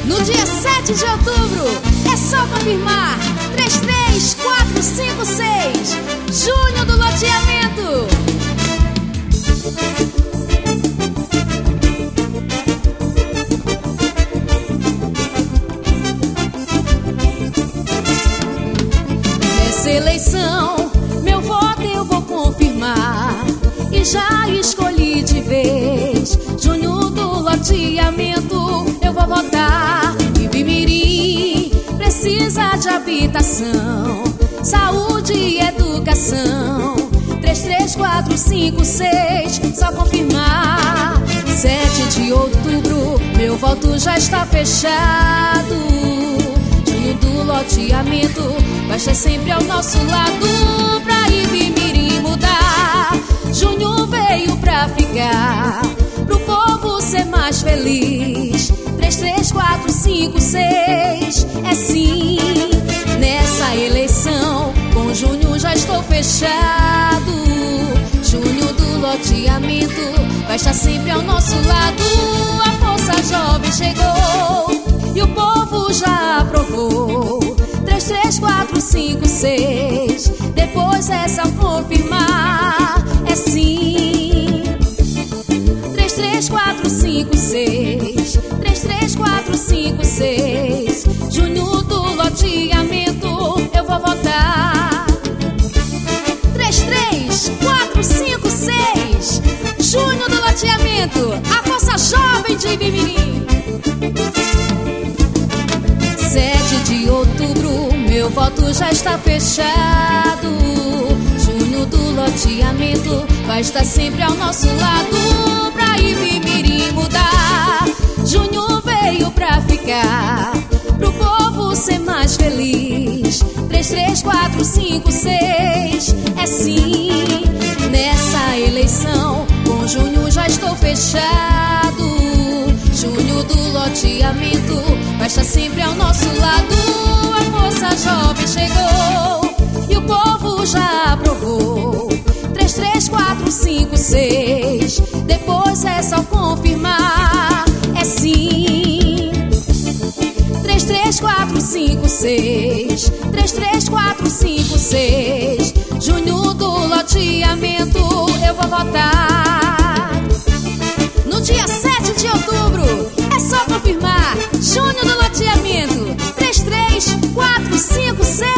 No dia 7 de outubro, é só confirmar. 33456, Júnior do Loteamento. Nessa eleição, meu voto eu vou confirmar. E já escolhi de vez, Júnior do Loteamento, eu vou votar. E Ibimirim precisa de habitação, saúde e educação. 33456, só confirmar. 7 de outubro, meu voto já está fechado. Júnior do Loteamento vai estar sempre ao nosso lado. Pra Ibimirim mudar, Júnior veio pra ficar, pro povo ser mais feliz. 33456, é sim. Nessa eleição, com Júnior já estou fechado. Júnior do Loteamento vai estar sempre ao nosso lado. A força jovem chegou e o povo já aprovou. 33456, depois é só confirmar, é sim. 33456, 33456, Júnior do Loteamento, eu vou votar. 33456, Júnior do Loteamento, a força jovem de Ibimirim. 7 de outubro, meu voto já está fechado. Júnior do Loteamento vai estar sempre ao nosso lado. Pra Ibimirim mudar, Júnior veio pra ficar, pro povo ser mais feliz. 33456, é sim. Nessa eleição, com Júnior já estou fechado. Júnior do Loteamento vai estar sempre ao nosso lado. A força jovem chegou e o povo já aprovou. 33456, depois é só confirmar, é sim. 33456, 33456, Júnior do Loteamento, eu vou votar. No dia 7 de outubro, é só confirmar. Júnior do Loteamento, 33456.